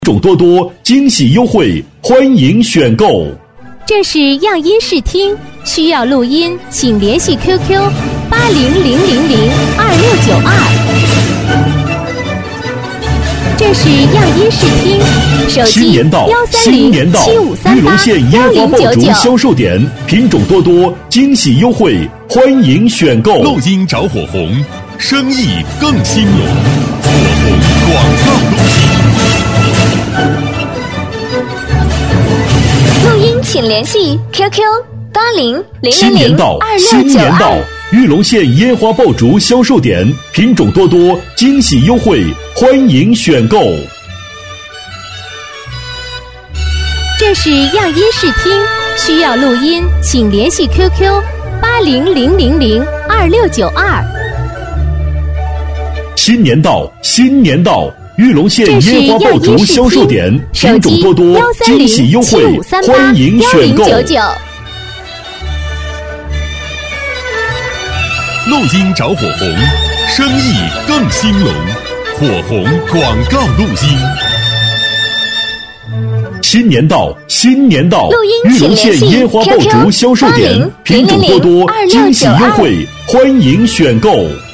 种多多，惊喜优惠，欢迎选购。 这是样音视听，需要录音，请联系 QQ8000022692。这是样音视听，手机新年到，新年到！玉龙县烟花爆竹销售点，品种多多，惊喜优惠，欢迎选购。 录音找火红，生意更兴隆，火红广告录音。 录音请联系 QQ8000022692。 新年到，新年到！玉龙县烟花爆竹销售点，品种多多，惊喜优惠，欢迎选购。 这是样音视听，需要录音，请联系 QQ8000022692。 新年到，新年到！玉龙县烟花爆竹销售点，品种多多，惊喜优惠，欢迎选购。 录音找火红，生意更兴隆，火红广告录音。 新年到，新年到！ 录音玉龙县烟花爆竹销售点，品种多多，惊喜优惠，欢迎选购。